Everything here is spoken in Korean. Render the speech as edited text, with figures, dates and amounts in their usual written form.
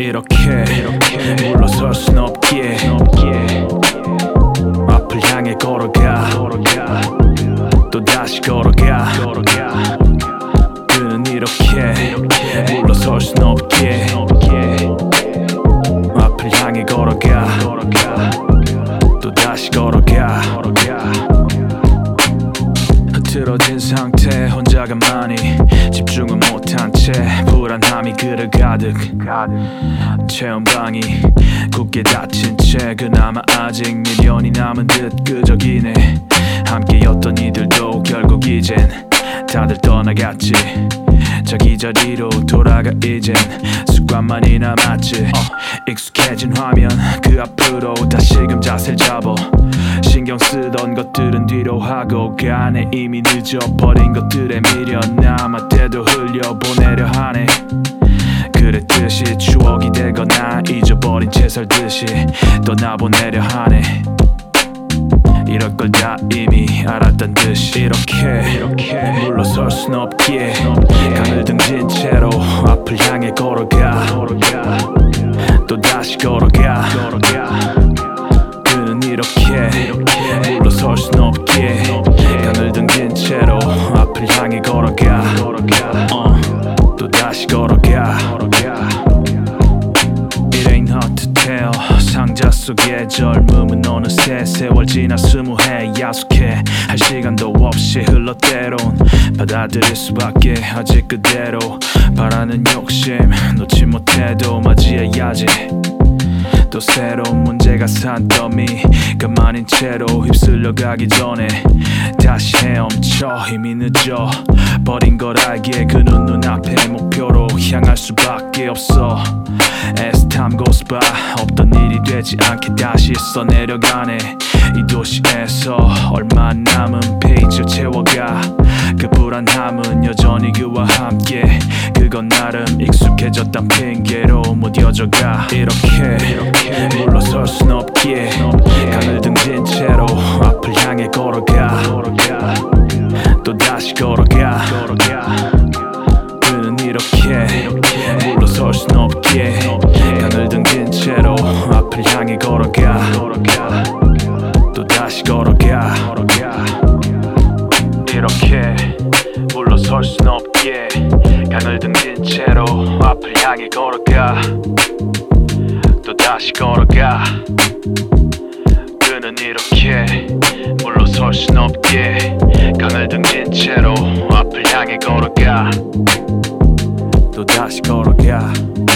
이렇게 물러설 순 없기에 앞을 향해 걸어가 또 다시 걸어가 그는 이렇게 물러설 순 없기에 앞을 향해 걸어가 또 다시 걸어가 흐트러진 상태 혼자 가만히 집중은 못한 채 불안함이 그를 가득 체온방이 굳게 닫힌 채 그나마 아직 미련이 남은 듯 끄적이네 함께였던 이들도 결국 이젠 다들 떠나갔지 자기 자리로 돌아가 이젠 습관만이 남았지 익숙해진 화면 그 앞으로 다시금 자세를 잡아 신경 쓰던 것들은 뒤로 하고 그 안에 이미 늦어버린 것들에 미련 남아 때도 흘려보내려 하네 그랬듯이 추억이 되거나 잊어버린 채 살듯이 떠나보내려 하네 이럴 걸 다 이미 알았단 듯이 이렇게 물러설 순 없기에 강을 등진 채로 앞을 향해 걸어가 또 다시 걸어가 그는 이렇게 물러설 순 없기에 강을 등진 채로 앞을 향해 걸어가 또 다시 걸어가 It ain't hard to tell 상자 속의 젊음은 어느새 세월 지나 20해 야속해 할 시간도 없이 흘러 때론 받아들일 수밖에 아직 그대로 바라는 욕심 놓지 못해도 맞이해야지 또 새로운 문제가 산더미 가만인 채로 휩쓸려 가기 전에 다시 헤엄쳐 이미 늦어 버린 걸 알기에 그는 눈앞의 목표로 향할 수밖에 없어 As time goes by 없던 일이 되지 않게 다시 써내려가네 이 도시에서 얼마 남은 페이지를 채워가 그 불안함은 여전히 그와 함께 그건 나름 익숙해졌단 핑계로 무뎌져가 이렇게 물러설 순 없기에 강을 등진 채로 앞을 향해 걸어가 또 다시 걸어가 그는 이렇게 물러설 순 없기에 강을 등진 채로 앞을 향해 걸어가 또 다시 걸어가 이렇게 물러설 순 없기에 강을 등진 채로 앞을 향해 걸어가 또 다시 걸어가 그는 이렇게 물러설 순 없기에 강을 등진 채로 앞을 향해 걸어가 또 다시 걸어가